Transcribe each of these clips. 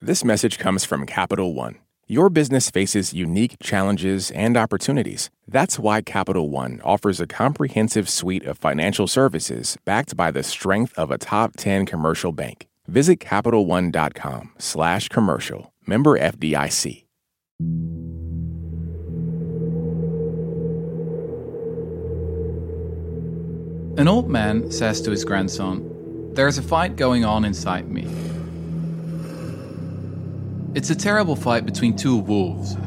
This message comes from Capital One. Your business faces unique challenges and opportunities. That's why Capital One offers a comprehensive suite of financial services backed by the strength of a top 10 commercial bank. Visit CapitalOne.com/commercial. Member FDIC. An old man says to his grandson, "There's a fight going on inside me." It's a terrible fight between two wolves.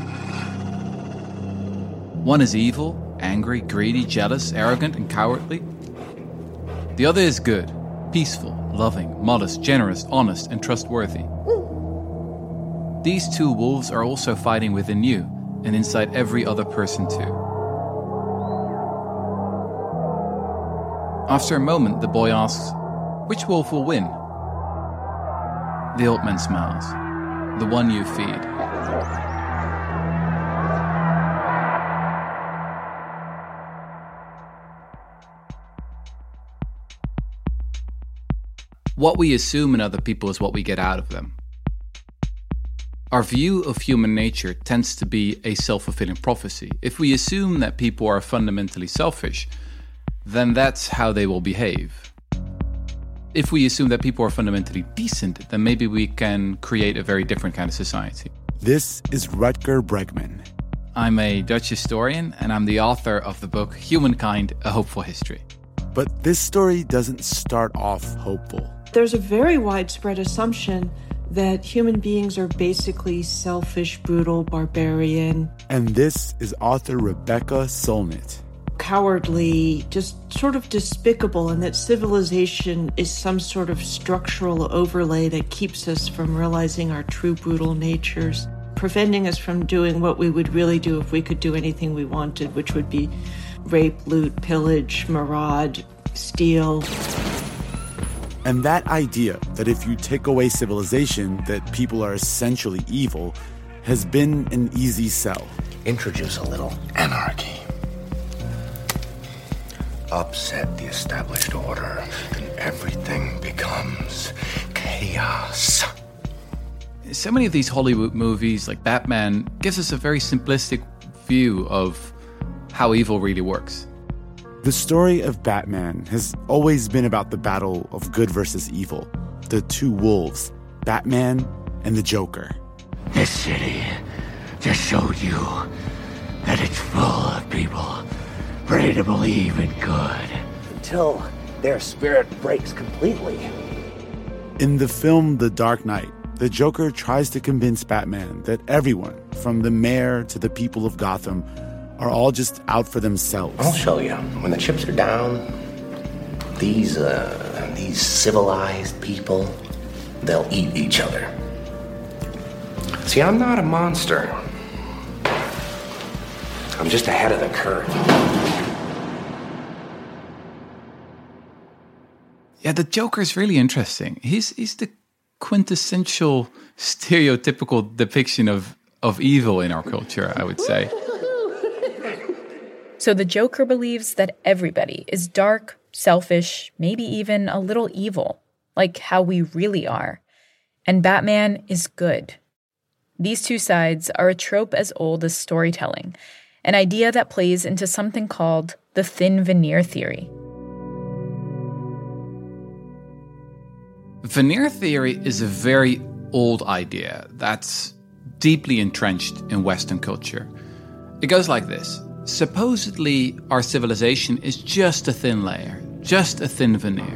One is evil, angry, greedy, jealous, arrogant, and cowardly. The other is good, peaceful, loving, modest, generous, honest, and trustworthy. These two wolves are also fighting within you and inside every other person too. After a moment, the boy asks, "Which wolf will win?" The old man smiles. "The one you feed." What we assume in other people is what we get out of them. Our view of human nature tends to be a self-fulfilling prophecy. If we assume that people are fundamentally selfish, then that's how they will behave. If we assume that people are fundamentally decent, then maybe we can create a very different kind of society. This is Rutger Bregman. I'm a Dutch historian, and I'm the author of the book Humankind, A Hopeful History. But this story doesn't start off hopeful. There's a very widespread assumption that human beings are basically selfish, brutal, barbarian. And this is author Rebecca Solnit. Cowardly, just sort of despicable, and that civilization is some sort of structural overlay that keeps us from realizing our true brutal natures, preventing us from doing what we would really do if we could do anything we wanted, which would be rape, loot, pillage, maraud, steal. And that idea that if you take away civilization, that people are essentially evil, has been an easy sell. Introduce a little anarchy. Upset the established order, and everything becomes chaos. So many of these Hollywood movies, like Batman, gives us a very simplistic view of how evil really works. The story of Batman has always been about the battle of good versus evil, the two wolves, Batman and the Joker. This city just showed you that it's full of people ready to believe in good. Until their spirit breaks completely. In the film The Dark Knight, the Joker tries to convince Batman that everyone, from the mayor to the people of Gotham, are all just out for themselves. I'll show you. When the chips are down, these civilized people, they'll eat each other. See, I'm not a monster. I'm just ahead of the curve. Yeah, the Joker's really interesting. He's the quintessential, stereotypical depiction of evil in our culture, I would say. So the Joker believes that everybody is dark, selfish, maybe even a little evil, like how we really are. And Batman is good. These two sides are a trope as old as storytelling, an idea that plays into something called the thin veneer theory. Veneer theory is a very old idea that's deeply entrenched in Western culture. It goes like this. Supposedly, our civilization is just a thin layer, just a thin veneer.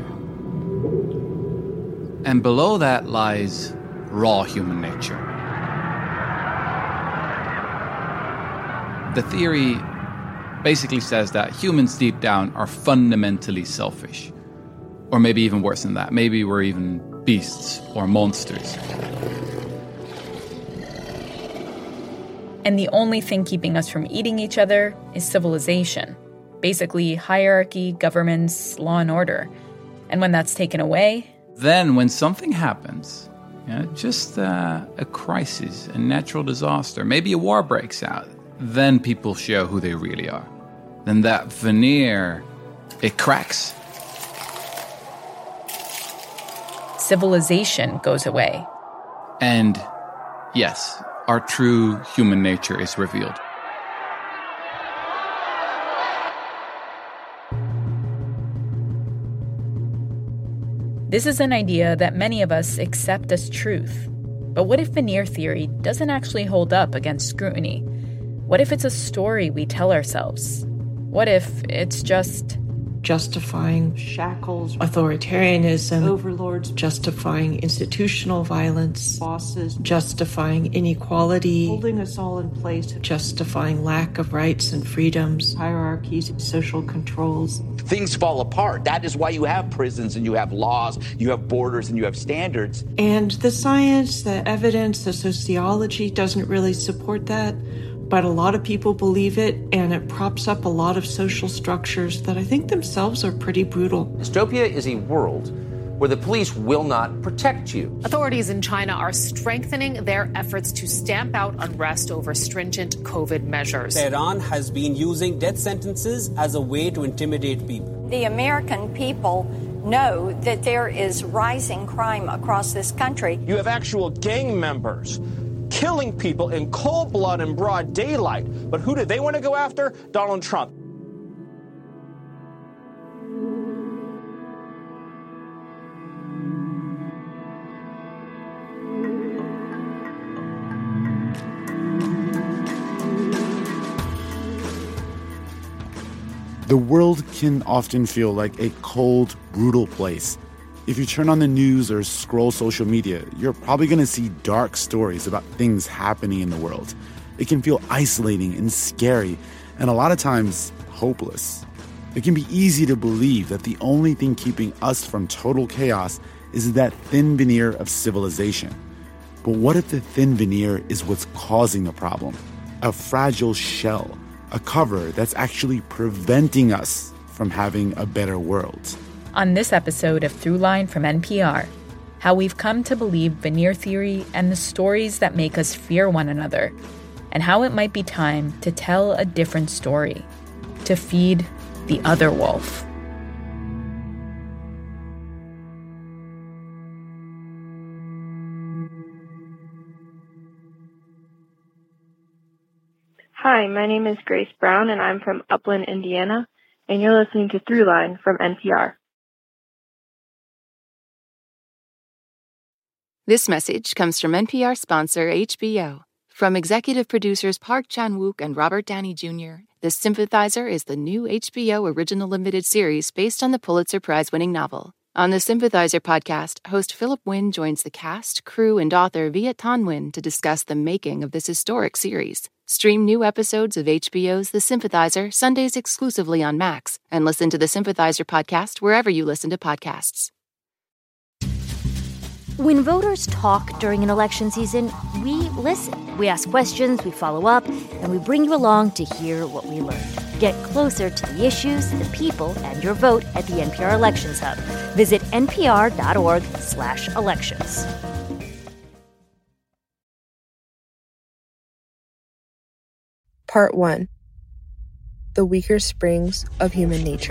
And below that lies raw human nature. The theory basically says that humans deep down are fundamentally selfish. Or maybe even worse than that. Maybe we're even beasts or monsters. And the only thing keeping us from eating each other is civilization. Basically, hierarchy, governments, law and order. And when that's taken away... Then when something happens, just a crisis, a natural disaster, maybe a war breaks out, then people show who they really are. Then that veneer, it cracks. Civilization goes away. And yes, our true human nature is revealed. This is an idea that many of us accept as truth. But what if veneer theory doesn't actually hold up against scrutiny? What if it's a story we tell ourselves? What if it's just justifying shackles, authoritarianism, overlords, justifying institutional violence, bosses, justifying inequality, holding us all in place, justifying lack of rights and freedoms, hierarchies, social controls? Things fall apart. That is why you have prisons and you have laws, you have borders and you have standards. And the science, the evidence, the sociology doesn't really support that. But a lot of people believe it, and it props up a lot of social structures that I think themselves are pretty brutal. Dystopia is a world where the police will not protect you. Authorities in China are strengthening their efforts to stamp out unrest over stringent COVID measures. Tehran has been using death sentences as a way to intimidate people. The American people know that there is rising crime across this country. You have actual gang members killing people in cold blood and broad daylight. But who do they want to go after? Donald Trump. The world can often feel like a cold, brutal place. If you turn on the news or scroll social media, you're probably going to see dark stories about things happening in the world. It can feel isolating and scary, and a lot of times, hopeless. It can be easy to believe that the only thing keeping us from total chaos is that thin veneer of civilization. But what if the thin veneer is what's causing the problem? A fragile shell, a cover that's actually preventing us from having a better world. On this episode of Throughline from NPR, how we've come to believe veneer theory and the stories that make us fear one another, and how it might be time to tell a different story, to feed the other wolf. Hi, my name is Grace Brown, and I'm from Upland, Indiana, and you're listening to Throughline from NPR. This message comes from NPR sponsor HBO. From executive producers Park Chan-wook and Robert Downey Jr., The Sympathizer is the new HBO original limited series based on the Pulitzer Prize-winning novel. On the Sympathizer podcast, host Philip Wynn joins the cast, crew, and author Viet Thanh Nguyen to discuss the making of this historic series. Stream new episodes of HBO's The Sympathizer Sundays exclusively on Max, and listen to the Sympathizer podcast wherever you listen to podcasts. When voters talk during an election season, we listen. We ask questions, we follow up, and we bring you along to hear what we learned. Get closer to the issues, the people, and your vote at the NPR Elections Hub. Visit npr.org/elections. Part 1. The Weaker Springs of Human Nature.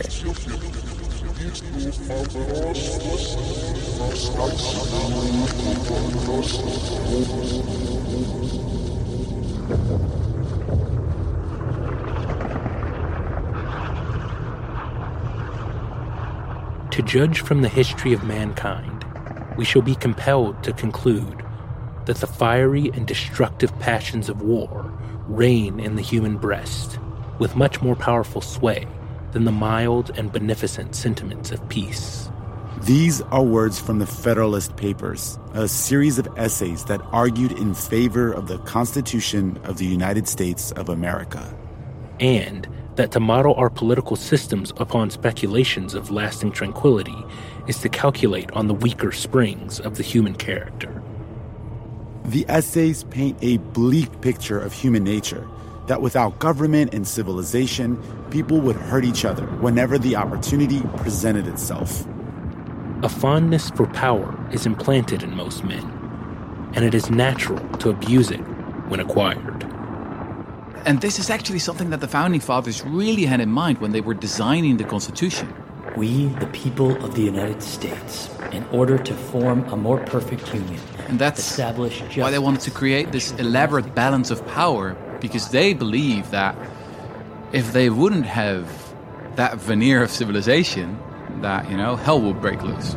To judge from the history of mankind, we shall be compelled to conclude that the fiery and destructive passions of war reign in the human breast with much more powerful sway than the mild and beneficent sentiments of peace. These are words from the Federalist Papers, a series of essays that argued in favor of the Constitution of the United States of America. And that to model our political systems upon speculations of lasting tranquility is to calculate on the weaker springs of the human character. The essays paint a bleak picture of human nature, that without government and civilization, people would hurt each other whenever the opportunity presented itself. A fondness for power is implanted in most men, and it is natural to abuse it when acquired. And this is actually something that the Founding Fathers really had in mind when they were designing the Constitution. We, the people of the United States, in order to form a more perfect union, And that's why they wanted to create this elaborate balance of power, because they believe that if they wouldn't have that veneer of civilization, that, hell will break loose.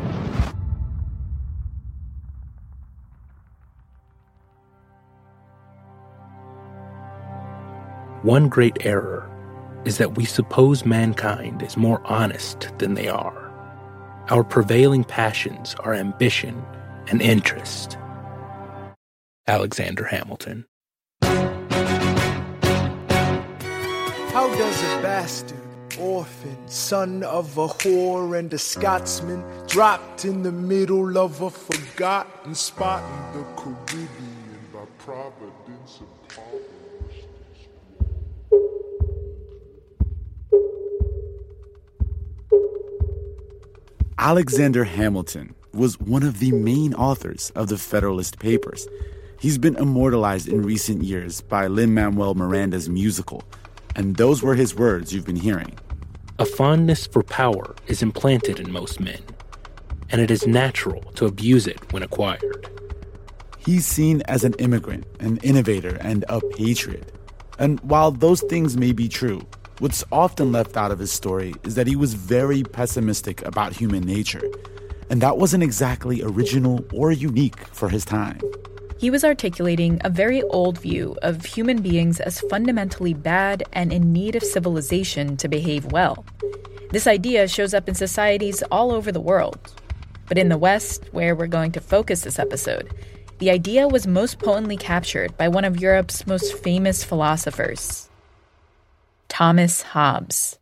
One great error is that we suppose mankind is more honest than they are. Our prevailing passions are ambition and interest. Alexander Hamilton. How does a bastard, orphan, son of a whore and a Scotsman, dropped in the middle of a forgotten spot in the Caribbean by Providence and Providence? Alexander Hamilton was one of the main authors of the Federalist Papers. He's been immortalized in recent years by Lin-Manuel Miranda's musical, and those were his words you've been hearing. A fondness for power is implanted in most men, and it is natural to abuse it when acquired. He's seen as an immigrant, an innovator, and a patriot. And while those things may be true, what's often left out of his story is that he was very pessimistic about human nature, and that wasn't exactly original or unique for his time. He was articulating a very old view of human beings as fundamentally bad and in need of civilization to behave well. This idea shows up in societies all over the world. But in the West, where we're going to focus this episode, the idea was most potently captured by one of Europe's most famous philosophers, Thomas Hobbes.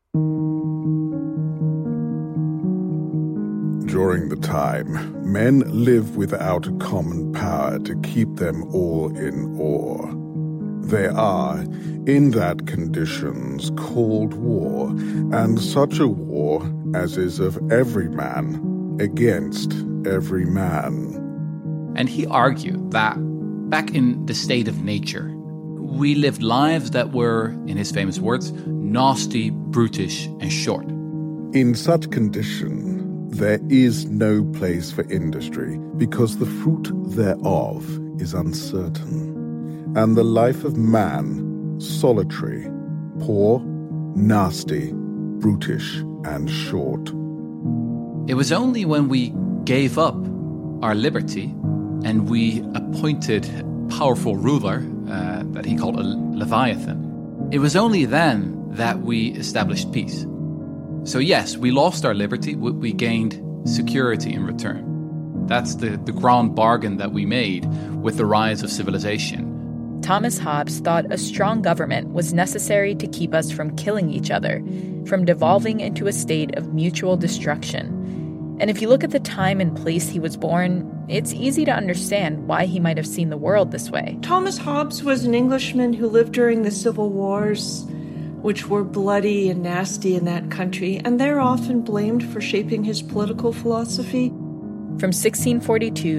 During the time, men live without a common power to keep them all in awe. They are, in that conditions, called war, and such a war as is of every man against every man. And he argued that back in the state of nature, we lived lives that were, in his famous words, nasty, brutish, and short. In such condition, there is no place for industry, because the fruit thereof is uncertain, and the life of man solitary, poor, nasty, brutish, and short. It was only when we gave up our liberty and we appointed a powerful ruler that he called a Leviathan, it was only then that we established peace. So yes, we lost our liberty, we gained security in return. That's the grand bargain that we made with the rise of civilization. Thomas Hobbes thought a strong government was necessary to keep us from killing each other, from devolving into a state of mutual destruction. And if you look at the time and place he was born, it's easy to understand why he might have seen the world this way. Thomas Hobbes was an Englishman who lived during the Civil Wars, which were bloody and nasty in that country, and they're often blamed for shaping his political philosophy. From 1642 to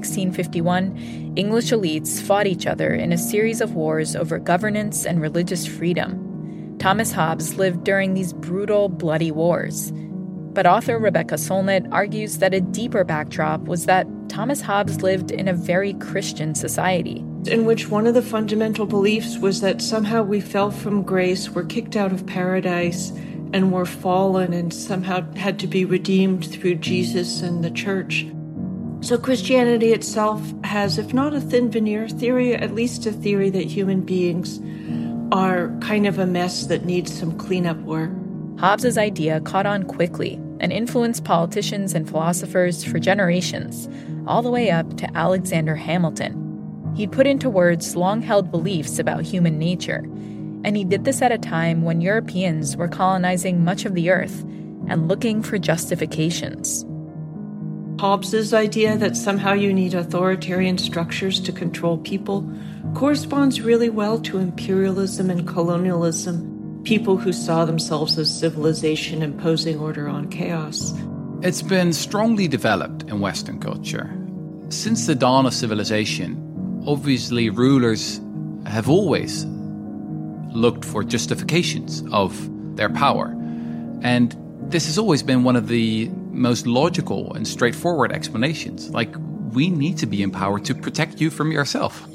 1651, English elites fought each other in a series of wars over governance and religious freedom. Thomas Hobbes lived during these brutal, bloody wars. But author Rebecca Solnit argues that a deeper backdrop was that Thomas Hobbes lived in a very Christian society, in which one of the fundamental beliefs was that somehow we fell from grace, were kicked out of paradise, and were fallen and somehow had to be redeemed through Jesus and the church. So Christianity itself has, if not a thin veneer theory, at least a theory that human beings are kind of a mess that needs some cleanup work. Hobbes' idea caught on quickly and influenced politicians and philosophers for generations, all the way up to Alexander Hamilton. He'd put into words long-held beliefs about human nature, and he did this at a time when Europeans were colonizing much of the earth and looking for justifications. Hobbes' idea that somehow you need authoritarian structures to control people corresponds really well to imperialism and colonialism, people who saw themselves as civilization imposing order on chaos. It's been strongly developed in Western culture. Since the dawn of civilization, obviously rulers have always looked for justifications of their power. And this has always been one of the most logical and straightforward explanations. Like, we need to be empowered to protect you from yourself.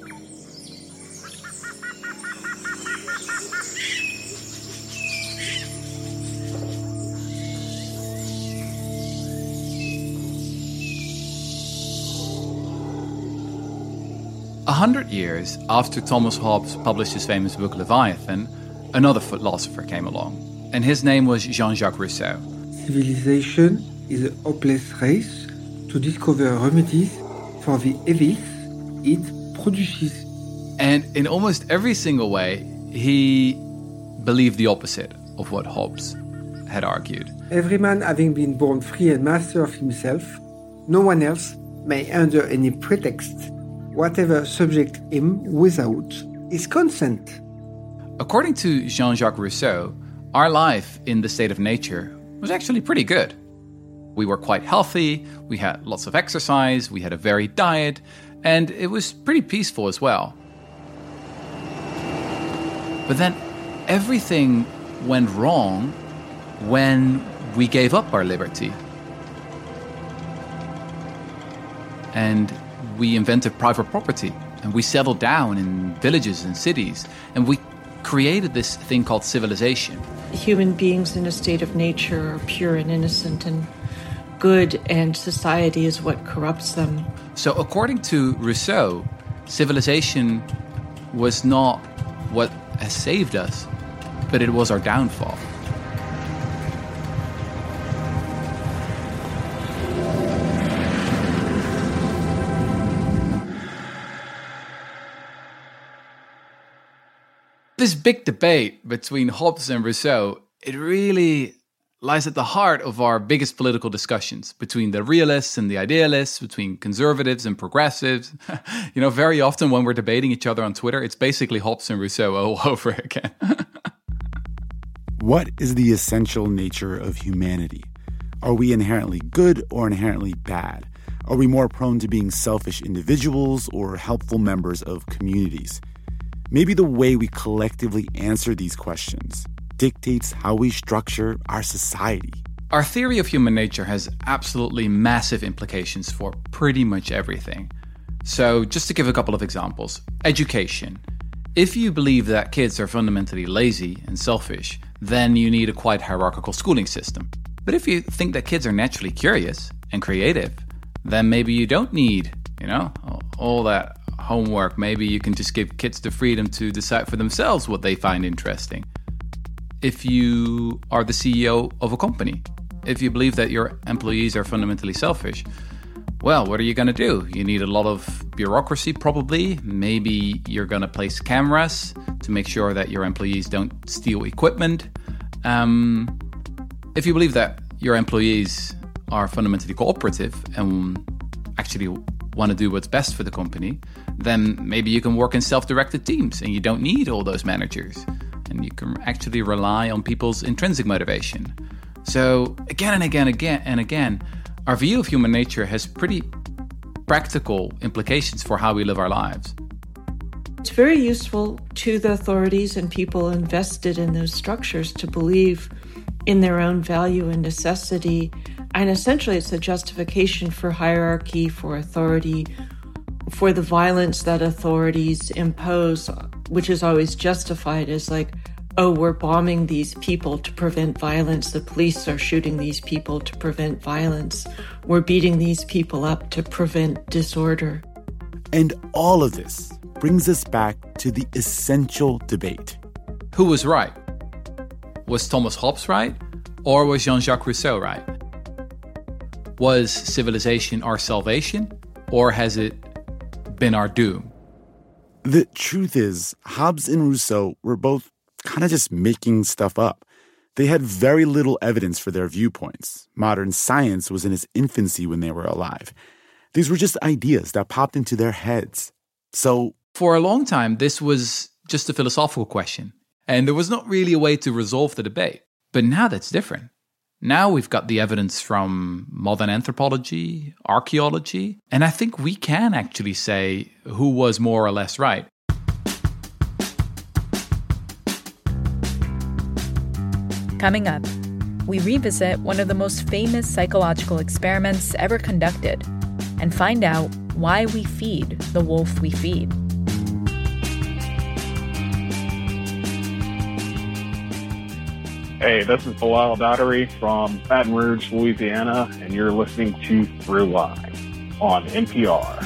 A 100 years after Thomas Hobbes published his famous book Leviathan, another philosopher came along, and his name was Jean-Jacques Rousseau. Civilization is a hopeless race to discover remedies for the evils it produces. And in almost every single way, he believed the opposite of what Hobbes had argued. Every man having been born free and master of himself, no one else may under any pretext whatever subject him without his consent. According to Jean-Jacques Rousseau, our life in the state of nature was actually pretty good. We were quite healthy, we had lots of exercise, we had a varied diet, and it was pretty peaceful as well. But then everything went wrong when we gave up our liberty. And we invented private property, and we settled down in villages and cities, and we created this thing called civilization. Human beings in a state of nature are pure and innocent and good, and society is what corrupts them. So according to Rousseau, civilization was not what has saved us, but it was our downfall. This big debate between Hobbes and Rousseau, it really lies at the heart of our biggest political discussions between the realists and the idealists, between conservatives and progressives. Very often when we're debating each other on Twitter, it's basically Hobbes and Rousseau all over again. What is the essential nature of humanity? Are we inherently good or inherently bad? Are we more prone to being selfish individuals or helpful members of communities? Maybe the way we collectively answer these questions dictates how we structure our society. Our theory of human nature has absolutely massive implications for pretty much everything. So just to give a couple of examples. Education. If you believe that kids are fundamentally lazy and selfish, then you need a quite hierarchical schooling system. But if you think that kids are naturally curious and creative, then maybe you don't need, all that homework. Maybe you can just give kids the freedom to decide for themselves what they find interesting. If you are the CEO of a company, if you believe that your employees are fundamentally selfish, well, what are you going to do? You need a lot of bureaucracy, probably. Maybe you're going to place cameras to make sure that your employees don't steal equipment. If you believe that your employees are fundamentally cooperative and actually want to do what's best for the company, then maybe you can work in self-directed teams and you don't need all those managers. And you can actually rely on people's intrinsic motivation. So again and again, our view of human nature has pretty practical implications for how we live our lives. It's very useful to the authorities and people invested in those structures to believe in their own value and necessity. And essentially, it's a justification for hierarchy, for authority, for the violence that authorities impose, which is always justified as like, oh, we're bombing these people to prevent violence. The police are shooting these people to prevent violence. We're beating these people up to prevent disorder. And all of this brings us back to the essential debate. Who was right? Was Thomas Hobbes right? Or was Jean-Jacques Rousseau right? Was civilization our salvation? Or has it been our doom? The truth is, Hobbes and Rousseau were both kind of just making stuff up. They had very little evidence for their viewpoints. Modern science was in its infancy when they were alive. These were just ideas that popped into their heads. So, for a long time, this was just a philosophical question, and there was not really a way to resolve the debate. But now that's different. Now we've got the evidence from modern anthropology, archaeology, and I think we can actually say who was more or less right. Coming up, we revisit one of the most famous psychological experiments ever conducted and find out why we feed the wolf we feed. Hey, this is Bilal Daughtery from Baton Rouge, Louisiana, and you're listening to Throughline on NPR.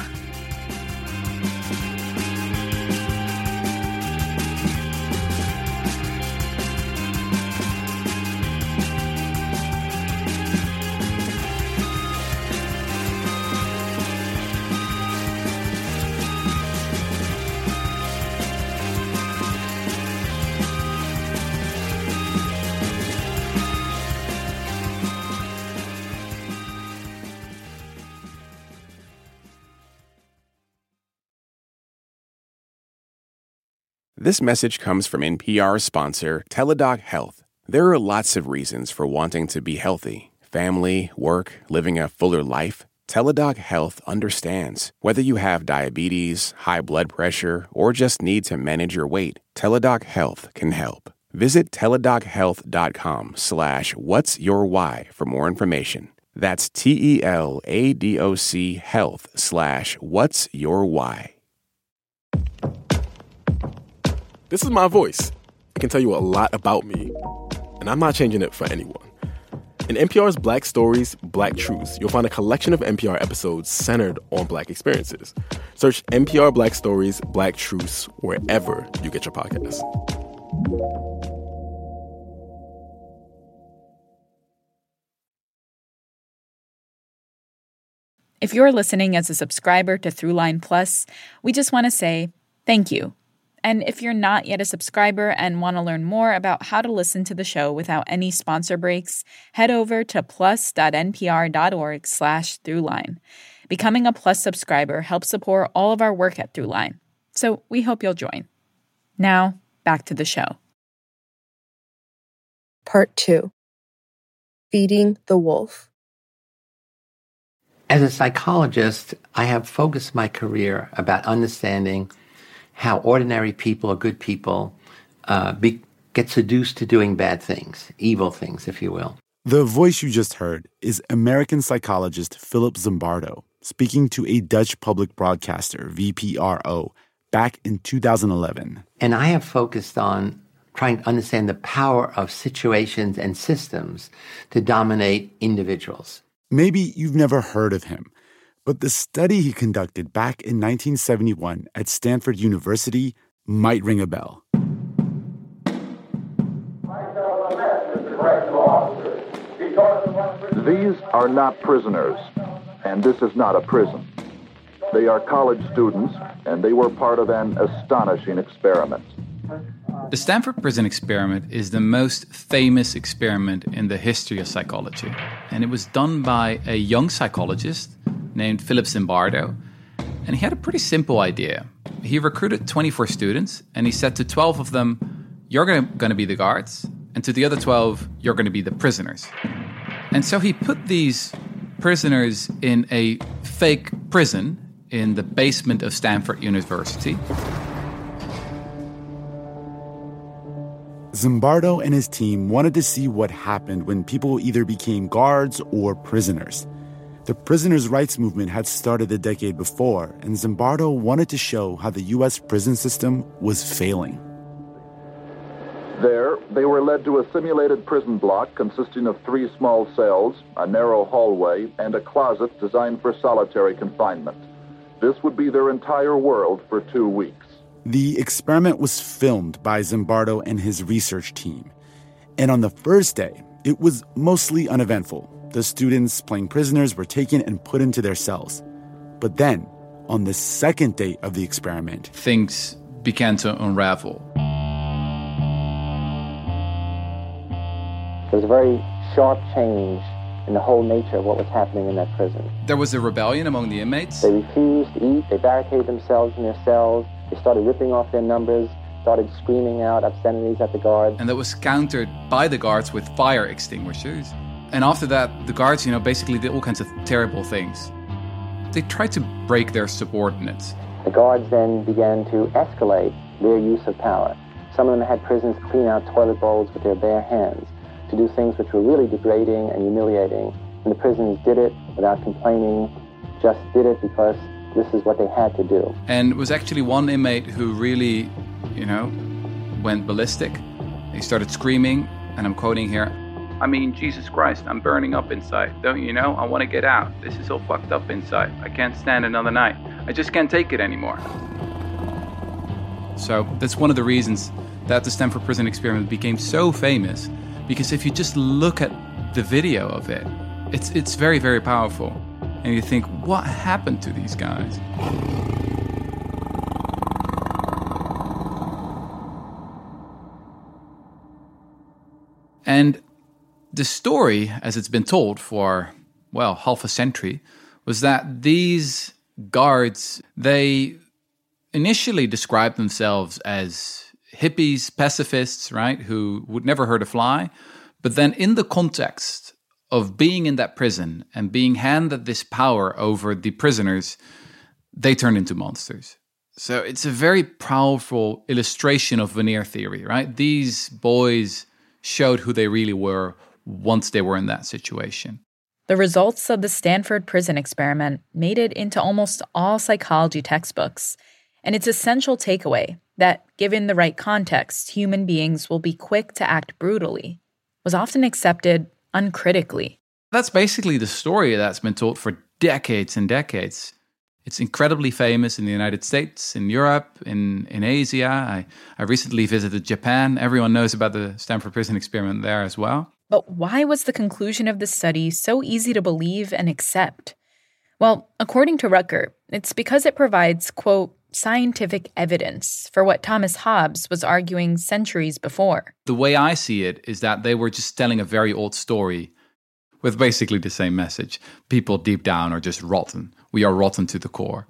This message comes from NPR sponsor Teladoc Health. There are lots of reasons for wanting to be healthy. Family, work, living a fuller life. Teladoc Health understands. Whether you have diabetes, high blood pressure, or just need to manage your weight, Teladoc Health can help. Visit teladochealth.com/whatsyourwhy for more information. That's TELADOC health/whatsyourwhy. This is my voice. It can tell you a lot about me, and I'm not changing it for anyone. In NPR's Black Stories, Black Truths, you'll find a collection of NPR episodes centered on Black experiences. Search NPR Black Stories, Black Truths wherever you get your podcasts. If you're listening as a subscriber to Throughline Plus, we just want to say thank you. And if you're not yet a subscriber and want to learn more about how to listen to the show without any sponsor breaks, head over to plus.npr.org/Throughline. Becoming a Plus subscriber helps support all of our work at Throughline. So we hope you'll join. Now, back to the show. Part 2. Feeding the Wolf. As a psychologist, I have focused my career about understanding how ordinary people or good people get seduced to doing bad things, evil things, if you will. The voice you just heard is American psychologist Philip Zimbardo speaking to a Dutch public broadcaster, VPRO, back in 2011. And I have focused on trying to understand the power of situations and systems to dominate individuals. Maybe you've never heard of him, but the study he conducted back in 1971 at Stanford University might ring a bell. These are not prisoners, and this is not a prison. They are college students, and they were part of an astonishing experiment. The Stanford Prison Experiment is the most famous experiment in the history of psychology. And it was done by a young psychologist named Philip Zimbardo. And he had a pretty simple idea. He recruited 24 students, and he said to 12 of them, you're going to be the guards, and to the other 12, you're going to be the prisoners. And so he put these prisoners in a fake prison in the basement of Stanford University. Zimbardo and his team wanted to see what happened when people either became guards or prisoners. The prisoners' rights movement had started a decade before, and Zimbardo wanted to show how the U.S. prison system was failing. There, they were led to a simulated prison block consisting of 3 small cells, a narrow hallway, and a closet designed for solitary confinement. This would be their entire world for 2 weeks. The experiment was filmed by Zimbardo and his research team. And on the first day, it was mostly uneventful. The students playing prisoners were taken and put into their cells. But then, on the second day of the experiment, things began to unravel. There was a very sharp change in the whole nature of what was happening in that prison. There was a rebellion among the inmates. They refused to eat. They barricaded themselves in their cells. They started ripping off their numbers, started screaming out obscenities at the guards. And that was countered by the guards with fire extinguishers. And after that, the guards, basically did all kinds of terrible things. They tried to break their subordinates. The guards then began to escalate their use of power. Some of them had prisoners clean out toilet bowls with their bare hands, to do things which were really degrading and humiliating. And the prisoners did it without complaining, just did it because this is what they had to do. And it was actually one inmate who really, went ballistic. He started screaming, and I'm quoting here, "I mean, Jesus Christ, I'm burning up inside. Don't you know? I want to get out. This is all fucked up inside. I can't stand another night. I just can't take it anymore." So that's one of the reasons that the Stanford Prison Experiment became so famous, because if you just look at the video of it, it's very, very powerful. And you think, what happened to these guys? And the story, as it's been told for, half a century, was that these guards, they initially described themselves as hippies, pacifists, right, who would never hurt a fly. But then in the context of being in that prison and being handed this power over the prisoners, they turned into monsters. So it's a very powerful illustration of veneer theory, right? These boys showed who they really were once they were in that situation. The results of the Stanford Prison Experiment made it into almost all psychology textbooks, and its essential takeaway that, given the right context, human beings will be quick to act brutally, was often accepted uncritically. That's basically the story that's been told for decades and decades. It's incredibly famous in the United States, in Europe, in Asia. I recently visited Japan. Everyone knows about the Stanford Prison Experiment there as well. But why was the conclusion of the study so easy to believe and accept? Well, according to Rutger, it's because it provides, quote, scientific evidence for what Thomas Hobbes was arguing centuries before. The way I see it is that they were just telling a very old story with basically the same message. People deep down are just rotten. We are rotten to the core.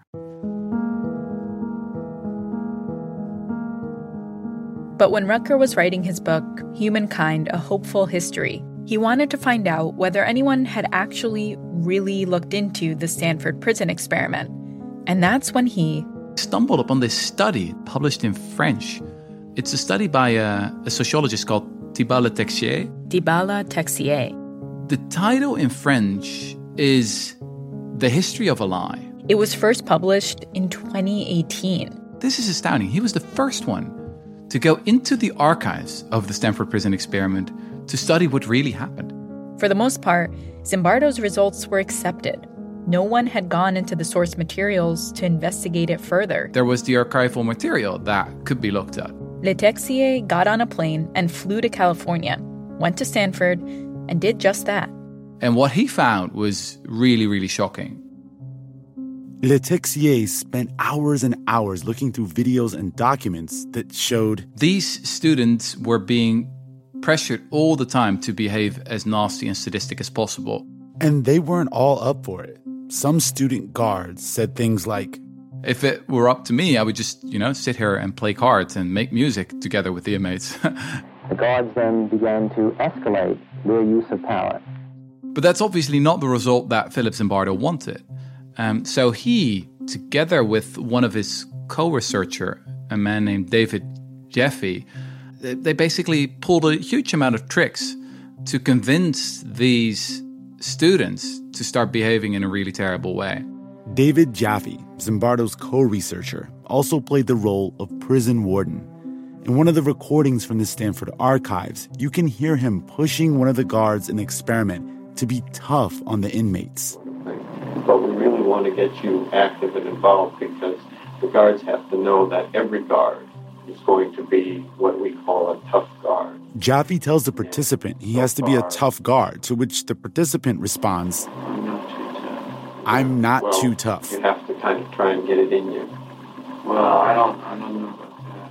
But when Rutger was writing his book, Humankind, A Hopeful History, he wanted to find out whether anyone had actually really looked into the Stanford Prison Experiment. And that's when he stumbled upon this study published in French. It's a study by a sociologist called Thibault Le Texier. Thibault Le Texier. The title in French is The History of a Lie. It was first published in 2018. This is astounding. He was the first one to go into the archives of the Stanford Prison Experiment to study what really happened. For the most part, Zimbardo's results were accepted. No one had gone into the source materials to investigate it further. There was the archival material that could be looked at. Le Texier got on a plane and flew to California, went to Stanford, and did just that. And what he found was really, really shocking. Le Texier spent hours and hours looking through videos and documents that showed these students were being pressured all the time to behave as nasty and sadistic as possible. And they weren't all up for it. Some student guards said things like, "If it were up to me, I would just, sit here and play cards and make music together with the inmates." The guards then began to escalate their use of power. But that's obviously not the result that Philip Zimbardo wanted. So he, together with one of his co-researcher, a man named David Jaffe, they basically pulled a huge amount of tricks to convince these students to start behaving in a really terrible way. David Jaffe, Zimbardo's co-researcher, also played the role of prison warden. In one of the recordings from the Stanford archives, you can hear him pushing one of the guards in the experiment to be tough on the inmates. But we really want to get you active and involved because the guards have to know that every guard is going to be what we call a tough guard. Jaffe tells the participant he has to be a tough guard, to which the participant responds, I'm not too tough. You have to kind of try and get it in you. Well, I don't know about that.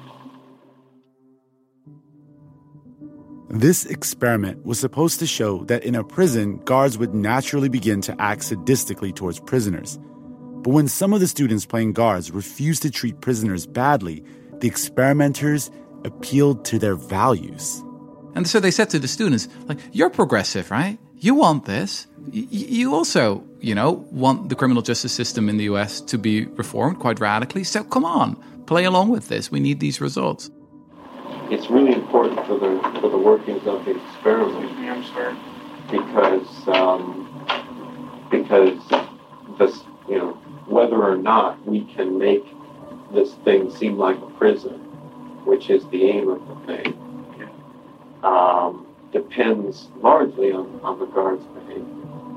This experiment was supposed to show that in a prison, guards would naturally begin to act sadistically towards prisoners. But when some of the students playing guards refused to treat prisoners badly, the experimenters appealed to their values. And so they said to the students, you're progressive, right? You want this. You also, want the criminal justice system in the US to be reformed quite radically. So come on, play along with this. We need these results. It's really important for the workings of the experiment because this, whether or not we can make this thing seem like a prison, which is the aim of the thing, depends largely on the guards' behavior.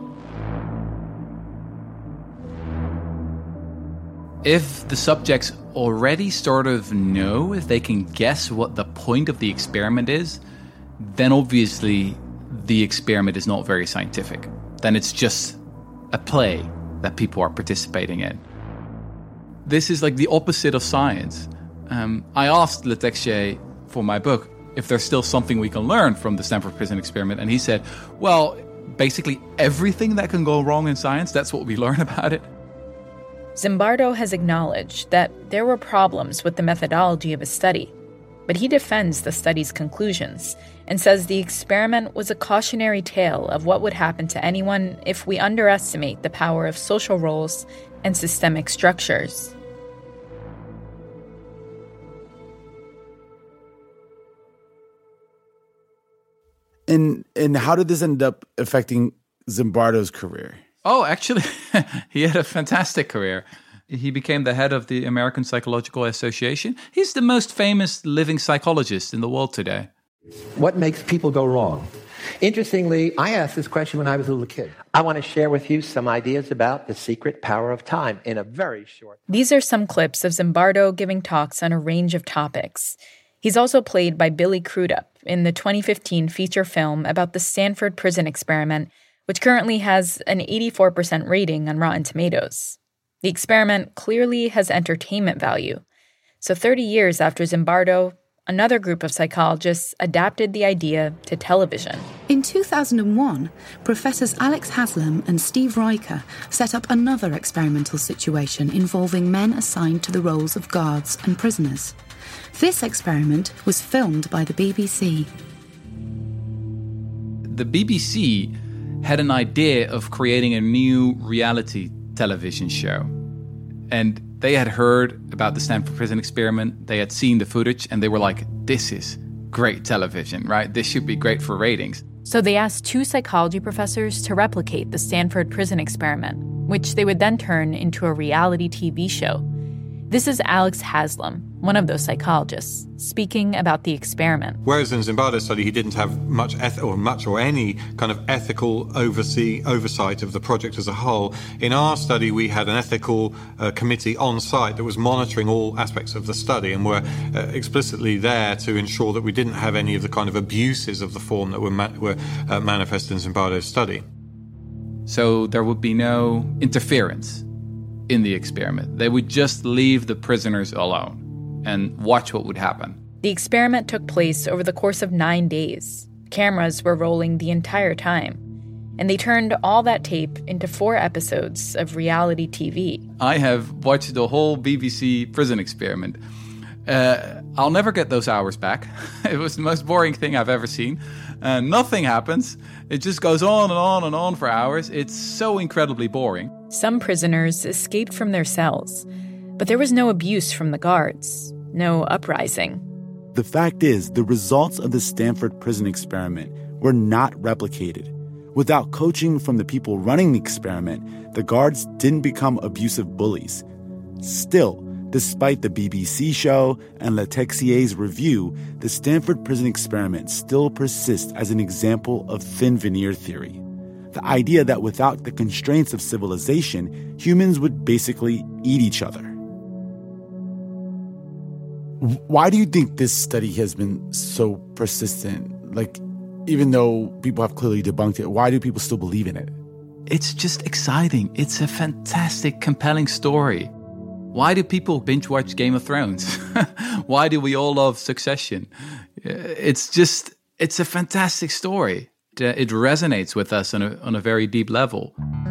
If the subjects already sort of know, if they can guess what the point of the experiment is, then obviously the experiment is not very scientific. Then it's just a play that people are participating in. This is like the opposite of science. I asked Le Texier for my book if there's still something we can learn from the Stanford Prison Experiment, and he said, well, basically everything that can go wrong in science, that's what we learn about it. Zimbardo has acknowledged that there were problems with the methodology of his study, but he defends the study's conclusions and says the experiment was a cautionary tale of what would happen to anyone if we underestimate the power of social roles and systemic structures. And how did this end up affecting Zimbardo's career? Oh, actually, he had a fantastic career. He became the head of the American Psychological Association. He's the most famous living psychologist in the world today. What makes people go wrong? Interestingly, I asked this question when I was a little kid. I want to share with you some ideas about the secret power of time in a very short... These are some clips of Zimbardo giving talks on a range of topics. He's also played by Billy Crudup in the 2015 feature film about the Stanford Prison Experiment, which currently has an 84% rating on Rotten Tomatoes. The experiment clearly has entertainment value. So 30 years after Zimbardo, another group of psychologists adapted the idea to television. In 2001, Professors Alex Haslam and Steve Riker set up another experimental situation involving men assigned to the roles of guards and prisoners. This experiment was filmed by the BBC. The BBC had an idea of creating a new reality television show. And they had heard about the Stanford Prison Experiment. They had seen the footage and they were like, this is great television, right? This should be great for ratings. So they asked 2 psychology professors to replicate the Stanford Prison Experiment, which they would then turn into a reality TV show. This is Alex Haslam, one of those psychologists, speaking about the experiment. Whereas in Zimbardo's study, he didn't have much or any kind of ethical oversight of the project as a whole. In our study, we had an ethical committee on site that was monitoring all aspects of the study and were explicitly there to ensure that we didn't have any of the kind of abuses of the form that were manifest in Zimbardo's study. So there would be no interference in the experiment. They would just leave the prisoners alone and watch what would happen. The experiment took place over the course of 9 days. Cameras were rolling the entire time. And they turned all that tape into 4 episodes of reality TV. I have watched the whole BBC prison experiment. I'll never get those hours back. It was the most boring thing I've ever seen. Nothing happens. It just goes on and on and on for hours. It's so incredibly boring. Some prisoners escaped from their cells, but there was no abuse from the guards, no uprising. The fact is, the results of the Stanford Prison Experiment were not replicated. Without coaching from the people running the experiment, the guards didn't become abusive bullies. Still, despite the BBC show and Le Texier's review, the Stanford Prison Experiment still persists as an example of thin veneer theory. The idea that without the constraints of civilization, humans would basically eat each other. Why do you think this study has been so persistent? Like, even though people have clearly debunked it, why do people still believe in it? It's just exciting. It's a fantastic, compelling story. Why do people binge watch Game of Thrones? Why do we all love Succession? It's a fantastic story. It resonates with us on a very deep level.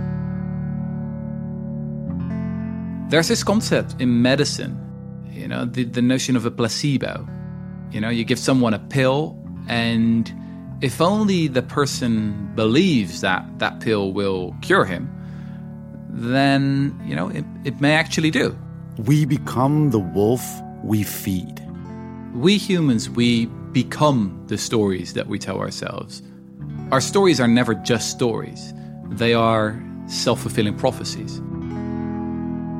There's this concept in medicine, the notion of a placebo. You give someone a pill, and if only the person believes that that pill will cure him, then, it may actually do. We become the wolf we feed. We humans, we become the stories that we tell ourselves. Our stories are never just stories. They are self-fulfilling prophecies.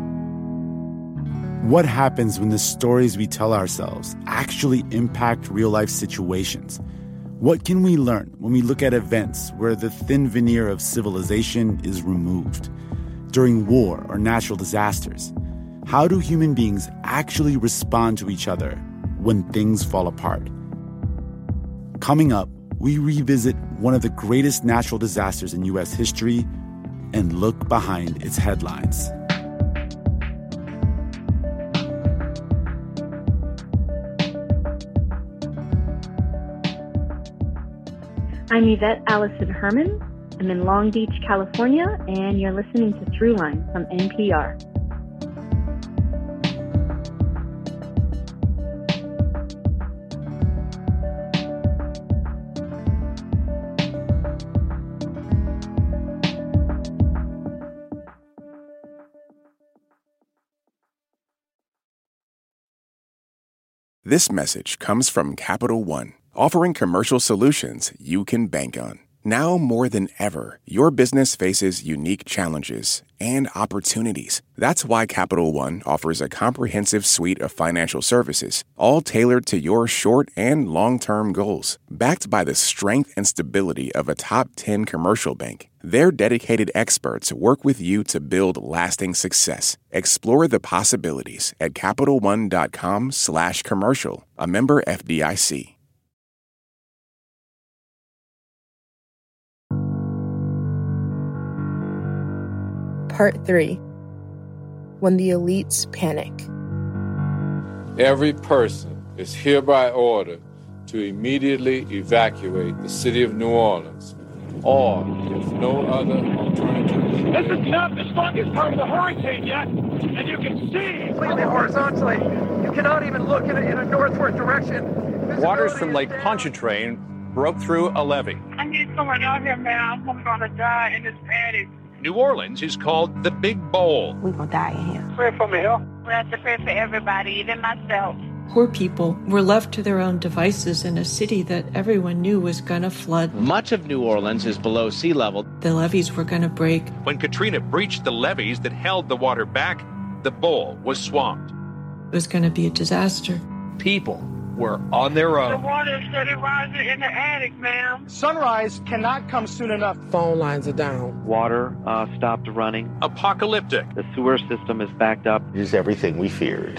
What happens when the stories we tell ourselves actually impact real-life situations? What can we learn when we look at events where the thin veneer of civilization is removed? During war or natural disasters, how do human beings actually respond to each other when things fall apart? Coming up, we revisit one of the greatest natural disasters in U.S. history and look behind its headlines. I'm Yvette Allison Herman. I'm in Long Beach, California, and you're listening to Throughline from NPR. This message comes from Capital One, offering commercial solutions you can bank on. Now more than ever, your business faces unique challenges and opportunities. That's why Capital One offers a comprehensive suite of financial services, all tailored to your short and long-term goals. Backed by the strength and stability of a top 10 commercial bank, their dedicated experts work with you to build lasting success. Explore the possibilities at CapitalOne.com/commercial, a member FDIC. Part 3. When the elites panic. Every person is hereby ordered to immediately evacuate the city of New Orleans, or if no other alternative. This is not the strongest part of the hurricane yet, and you can see completely horizontally. You cannot even look in a northward direction. Waters from Lake Pontchartrain broke through a levee. I need someone out here, man. I'm going to die in this panic. New Orleans is called the Big Bowl. We're going to die in here. Pray for me, huh? We have to pray for everybody, even myself. Poor people were left to their own devices in a city that everyone knew was going to flood. Much of New Orleans is below sea level. The levees were going to break. When Katrina breached the levees that held the water back, the bowl was swamped. It was going to be a disaster. People were on their own. The water started rising in the attic, ma'am. Sunrise cannot come soon enough. Phone lines are down. Water stopped running. Apocalyptic. The sewer system is backed up. It is everything we feared.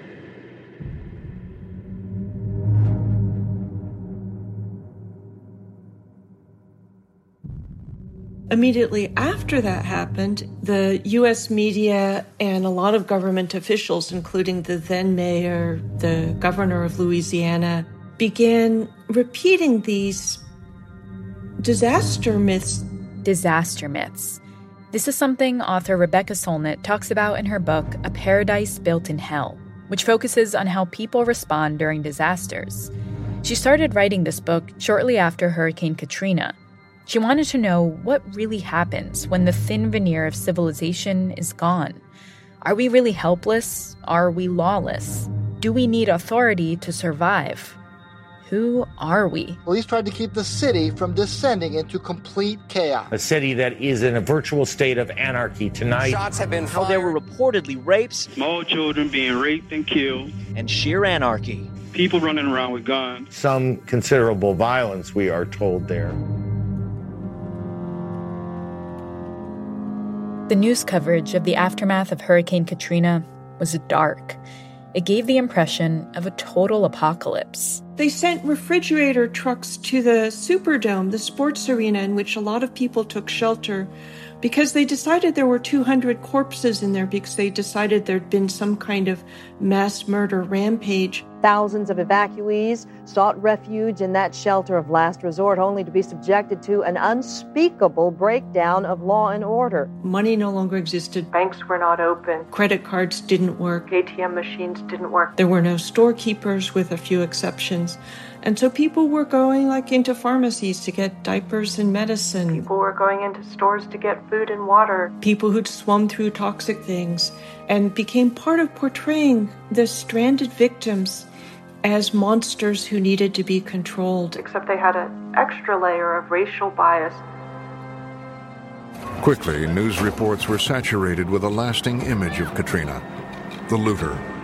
Immediately after that happened, the U.S. media and a lot of government officials, including the then mayor, the governor of Louisiana, began repeating these disaster myths. Disaster myths. This is something author Rebecca Solnit talks about in her book, A Paradise Built in Hell, which focuses on how people respond during disasters. She started writing this book shortly after Hurricane Katrina. She wanted to know what really happens when the thin veneer of civilization is gone. Are we really helpless? Are we lawless? Do we need authority to survive? Who are we? Police tried to keep the city from descending into complete chaos. A city that is in a virtual state of anarchy tonight. Shots have been fired. How there were reportedly rapes. Small children being raped and killed. And sheer anarchy. People running around with guns. Some considerable violence, we are told there. The news coverage of the aftermath of Hurricane Katrina was dark. It gave the impression of a total apocalypse. They sent refrigerator trucks to the Superdome, the sports arena in which a lot of people took shelter, because they decided there were 200 corpses in there because they decided there'd been some kind of mass murder rampage. Thousands of evacuees sought refuge in that shelter of last resort, only to be subjected to an unspeakable breakdown of law and order. Money no longer existed. Banks were not open. Credit cards didn't work. ATM machines didn't work. There were no storekeepers, with a few exceptions. And so people were going into pharmacies to get diapers and medicine. People were going into stores to get food and water. People who'd swum through toxic things and became part of portraying the stranded victims as monsters who needed to be controlled. Except they had an extra layer of racial bias. Quickly, news reports were saturated with a lasting image of Katrina, the looter,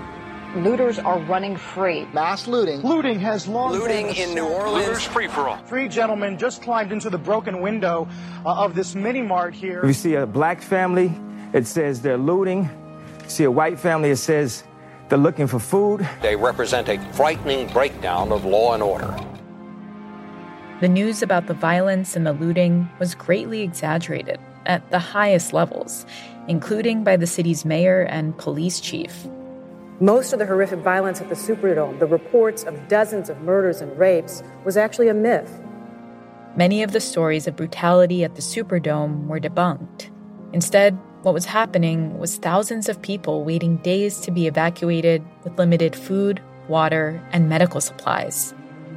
looters are running free. Mass looting. Looting has long Looting in New Orleans. Looters free-for-all. 3 gentlemen just climbed into the broken window of this mini-mart here. We see a black family, it says they're looting. See a white family, it says they're looking for food. They represent a frightening breakdown of law and order. The news about the violence and the looting was greatly exaggerated at the highest levels, including by the city's mayor and police chief. Most of the horrific violence at the Superdome, the reports of dozens of murders and rapes, was actually a myth. Many of the stories of brutality at the Superdome were debunked. Instead, what was happening was thousands of people waiting days to be evacuated with limited food, water, and medical supplies.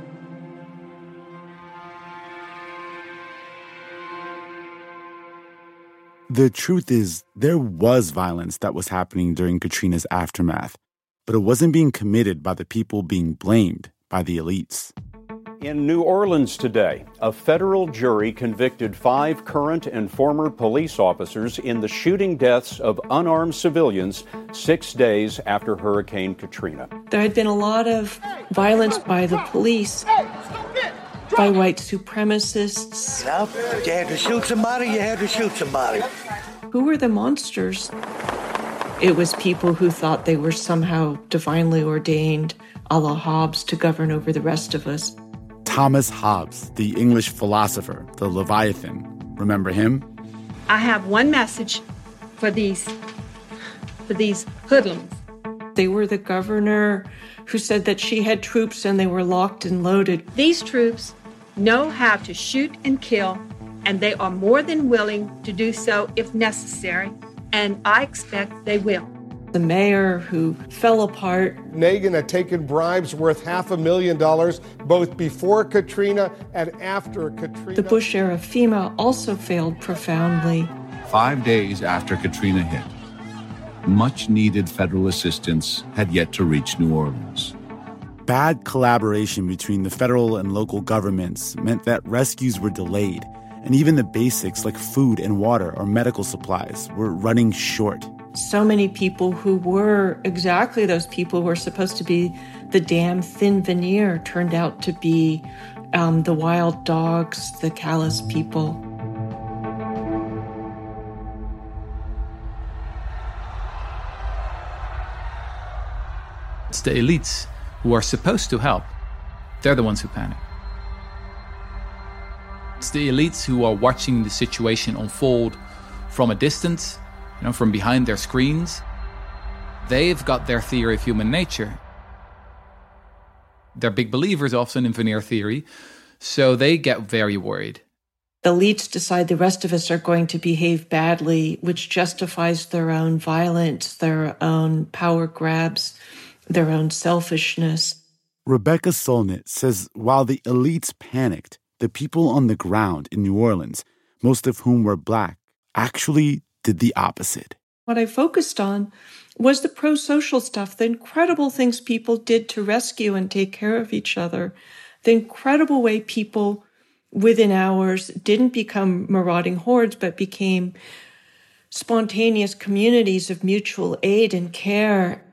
The truth is, there was violence that was happening during Katrina's aftermath, but it wasn't being committed by the people being blamed by the elites. In New Orleans today, a federal jury convicted 5 current and former police officers in the shooting deaths of unarmed civilians 6 days after Hurricane Katrina. There had been a lot of violence by the police, by white supremacists. You had to shoot somebody, you had to shoot somebody. Who were the monsters? It was people who thought they were somehow divinely ordained, a la Hobbes, to govern over the rest of us. Thomas Hobbes, the English philosopher, the Leviathan. Remember him? I have one message for these hoodlums. They were the governor who said that she had troops and they were locked and loaded. These troops know how to shoot and kill, and they are more than willing to do so if necessary, and I expect they will. The mayor who fell apart. Nagin had taken bribes worth $500,000 both before Katrina and after Katrina. The Bush-era FEMA also failed profoundly. 5 days after Katrina hit, much-needed federal assistance had yet to reach New Orleans. Bad collaboration between the federal and local governments meant that rescues were delayed, and even the basics like food and water or medical supplies were running short. So many people who were exactly those people who were supposed to be the damn thin veneer turned out to be the wild dogs, the callous people. It's the elites who are supposed to help. They're the ones who panic. It's the elites who are watching the situation unfold from a distance, from behind their screens. They've got their theory of human nature. They're big believers often in veneer theory, so they get very worried. The elites decide the rest of us are going to behave badly, which justifies their own violence, their own power grabs, their own selfishness. Rebecca Solnit says while the elites panicked, the people on the ground in New Orleans, most of whom were black, actually did the opposite. What I focused on was the pro-social stuff, the incredible things people did to rescue and take care of each other, the incredible way people within hours didn't become marauding hordes, but became spontaneous communities of mutual aid and care.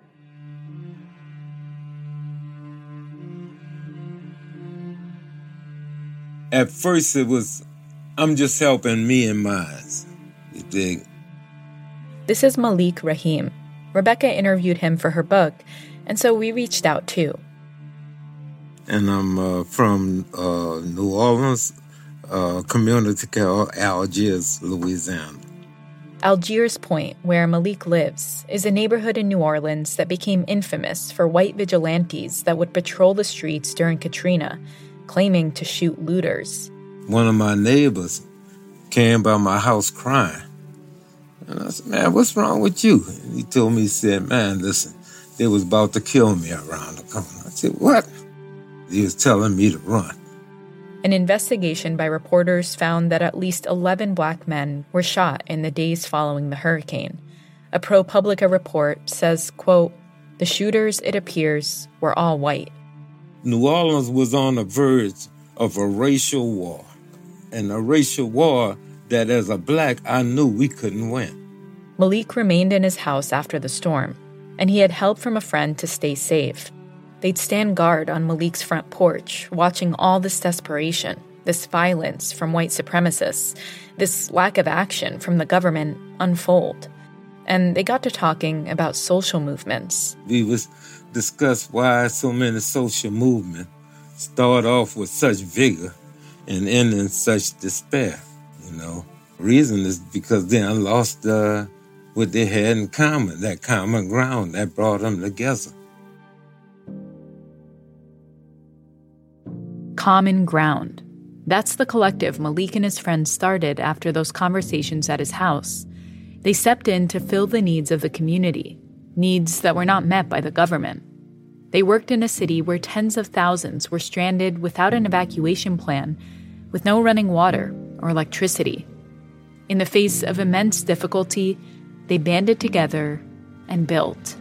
At first it was, I'm just helping me and mine. You dig? This is Malik Rahim. Rebecca interviewed him for her book, and so we reached out too. And I'm from New Orleans, community called Algiers, Louisiana. Algiers Point, where Malik lives, is a neighborhood in New Orleans that became infamous for white vigilantes that would patrol the streets during Katrina, claiming to shoot looters. One of my neighbors came by my house crying. And I said, man, what's wrong with you? And he told me, he said, man, listen, they was about to kill me around the corner. I said, what? He was telling me to run. An investigation by reporters found that at least 11 black men were shot in the days following the hurricane. A ProPublica report says, quote, the shooters, it appears, were all white. New Orleans was on the verge of a racial war. And a racial war that as a black, I knew we couldn't win. Malik remained in his house after the storm. and he had help from a friend to stay safe. They'd stand guard on Malik's front porch, watching all this desperation, this violence from white supremacists, this lack of action from the government unfold. And they got to talking about social movements. We was discuss why so many social movements start off with such vigor and end in such despair, you know. Reason is because they lost what they had in common, that common ground that brought them together. Common ground. That's the collective Malik and his friends started after those conversations at his house. They stepped in to fill the needs of the community, needs that were not met by the government. They worked in a city where tens of thousands were stranded without an evacuation plan, with no running water or electricity. In the face of immense difficulty, they banded together and built.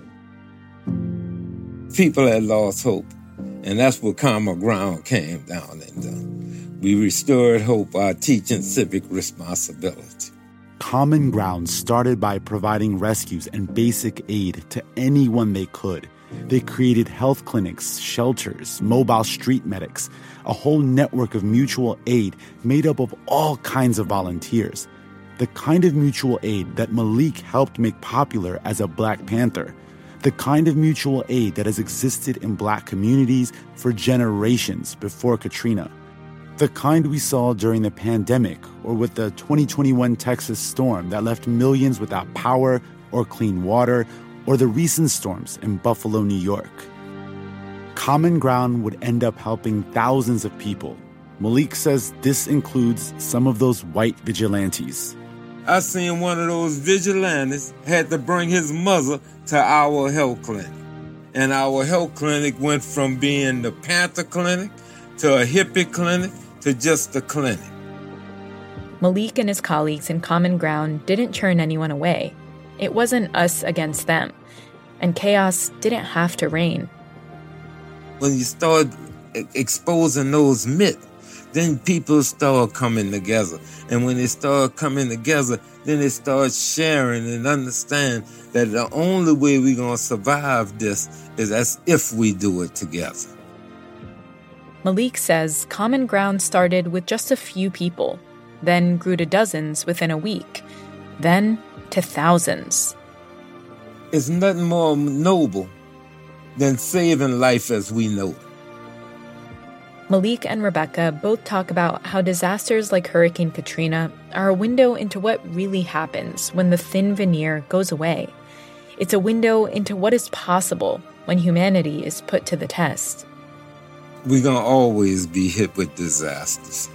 People had lost hope, and that's what Common Ground came down into. We restored hope by teaching civic responsibility. Common Ground started by providing rescues and basic aid to anyone they could. They created health clinics, shelters, mobile street medics, a whole network of mutual aid made up of all kinds of volunteers. The kind of mutual aid that Malik helped make popular as a Black Panther. The kind of mutual aid that has existed in Black communities for generations before Katrina. The kind we saw during the pandemic or with the 2021 Texas storm that left millions without power or clean water, or the recent storms in Buffalo, New York. Common Ground would end up helping thousands of people. Malik says this includes some of those white vigilantes. I seen one of those vigilantes had to bring his mother to our health clinic. And our health clinic went from being the Panther Clinic to a hippie clinic to just a clinic. Malik and his colleagues in Common Ground didn't turn anyone away. It wasn't us against them, and chaos didn't have to reign. When you start exposing those myths, then people start coming together. And when they start coming together, then they start sharing and understand that the only way we're going to survive this is as if we do it together. Malik says Common Ground started with just a few people, then grew to dozens within a week, then to thousands. It's nothing more noble than saving life as we know it. Malik and Rebecca both talk about how disasters like Hurricane Katrina are a window into what really happens when the thin veneer goes away. It's a window into what is possible when humanity is put to the test. We're going to always be hit with disasters.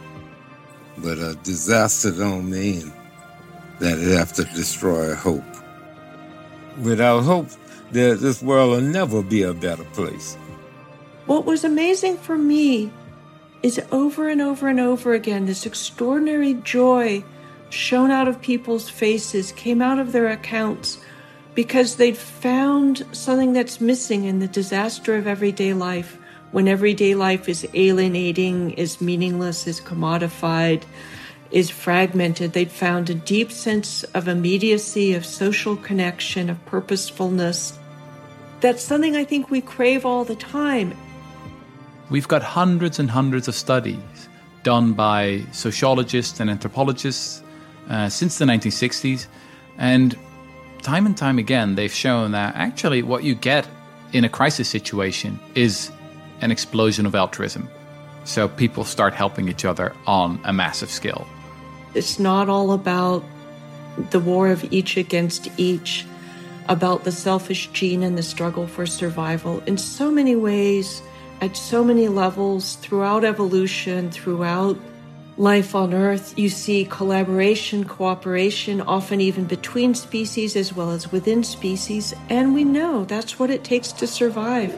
But a disaster don't mean that it have to destroy hope. Without hope, this world will never be a better place. What was amazing for me is over and over and over again, this extraordinary joy shone out of people's faces, came out of their accounts, because they'd found something that's missing in the disaster of everyday life, when everyday life is alienating, is meaningless, is commodified, is fragmented. They'd found a deep sense of immediacy, of social connection, of purposefulness. That's something I think we crave all the time. We've got hundreds and hundreds of studies done by sociologists and anthropologists since the 1960s. And time again, they've shown that actually what you get in a crisis situation is an explosion of altruism. So people start helping each other on a massive scale. It's not all about the war of each against each, about the selfish gene and the struggle for survival. In so many ways, at so many levels, throughout evolution, throughout life on Earth, you see collaboration, cooperation, often even between species as well as within species, and we know that's what it takes to survive.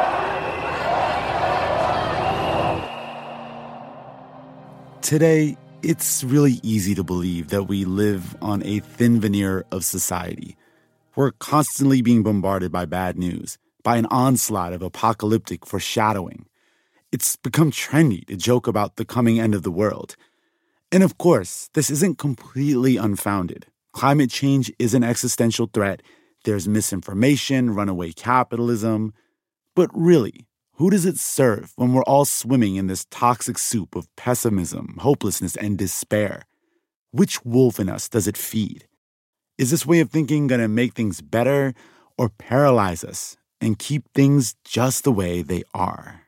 Today, It's really easy to believe that we live on a thin veneer of society. We're constantly being bombarded by bad news, by an onslaught of apocalyptic foreshadowing. It's become trendy to joke about the coming end of the world. And of course, this isn't completely unfounded. Climate change is an existential threat. There's misinformation, runaway capitalism. But really, who does it serve when we're all swimming in this toxic soup of pessimism, hopelessness, and despair? Which wolf in us does it feed? Is this way of thinking going to make things better or paralyze us and keep things just the way they are?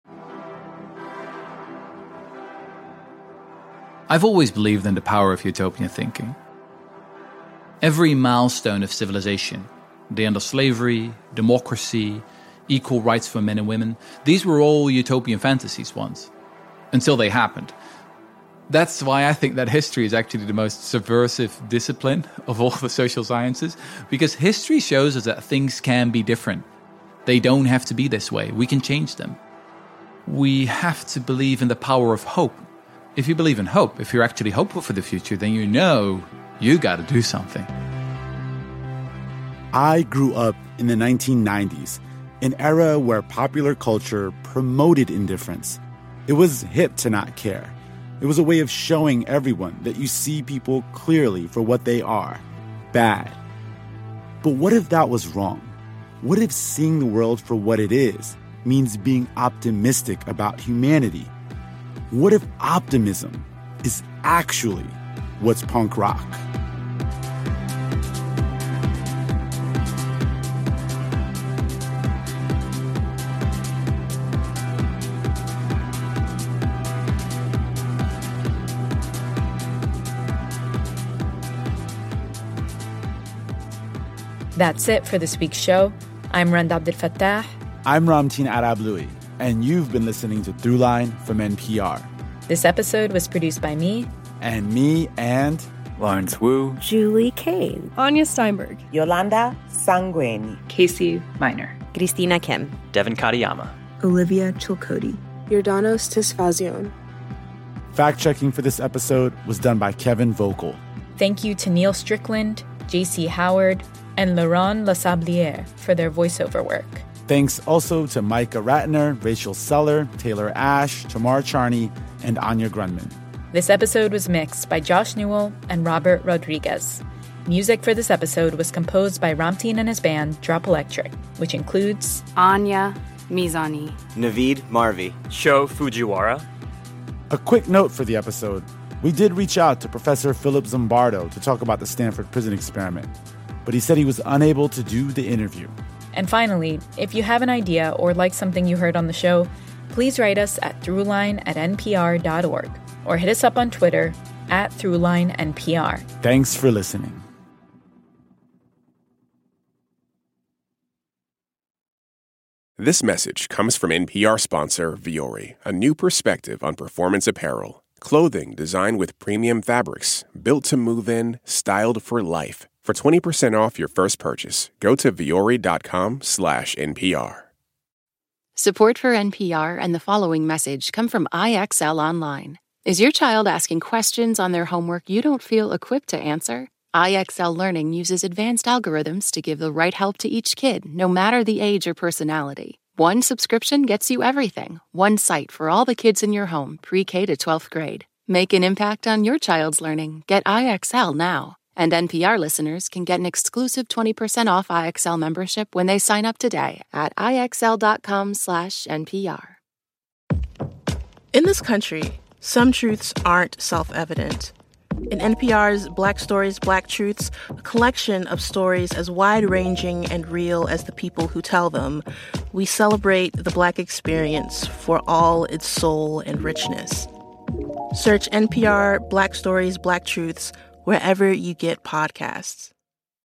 I've always believed in the power of utopian thinking. Every milestone of civilization, the end of slavery, democracy, equal rights for men and women, these were all utopian fantasies once, until they happened. That's why I think that history is actually the most subversive discipline of all the social sciences, because history shows us that things can be different. They don't have to be this way. We can change them. We have to believe in the power of hope. If you believe in hope, if you're actually hopeful for the future, then you know you got to do something. I grew up in the 1990s, an era where popular culture promoted indifference. It was hip to not care. It was a way of showing everyone that you see people clearly for what they are, bad. But what if that was wrong? What if seeing the world for what it is means being optimistic about humanity? What if optimism is actually what's punk rock? That's it for this week's show. I'm Rand Abdelfattah. I'm Ramtin Arablouei, and you've been listening to Throughline from NPR. This episode was produced by me. And me and... Lawrence Wu. Julie Kane. Anya Steinberg. Yolanda Sangweni. Casey Minor. Christina Kim. Devin Katayama. Olivia Chilcoti. Yordanos Tisfazion. Fact-checking for this episode was done by Kevin Vogel. Thank you to Neil Strickland, J.C. Howard, and Laurent Lasabliere for their voiceover work. Thanks also to Micah Ratner, Rachel Seller, Taylor Ash, Tamar Charney, and Anya Grunman. This episode was mixed by Josh Newell and Robert Rodriguez. Music for this episode was composed by Ramtin and his band Drop Electric, which includes Anya Mizani, Naveed Marvi, Sho Fujiwara. A quick note for the episode. We did reach out to Professor Philip Zimbardo to talk about the Stanford Prison Experiment, but he said he was unable to do the interview. And finally, if you have an idea or like something you heard on the show, please write us at throughline@npr.org or hit us up on Twitter @throughlinenpr. Thanks for listening. This message comes from NPR sponsor Vuori, a new perspective on performance apparel. Clothing designed with premium fabrics, built to move in, styled for life. For 20% off your first purchase, go to vuori.com/NPR. Support for NPR and the following message come from IXL Online. Is your child asking questions on their homework you don't feel equipped to answer? IXL Learning uses advanced algorithms to give the right help to each kid, no matter the age or personality. One subscription gets you everything. One site for all the kids in your home, pre-K to 12th grade. Make an impact on your child's learning. Get IXL now. And NPR listeners can get an exclusive 20% off IXL membership when they sign up today at IXL.com/NPR. In this country, some truths aren't self-evident. In NPR's Black Stories, Black Truths, a collection of stories as wide-ranging and real as the people who tell them, we celebrate the Black experience for all its soul and richness. Search NPR Black Stories, Black Truths wherever you get podcasts.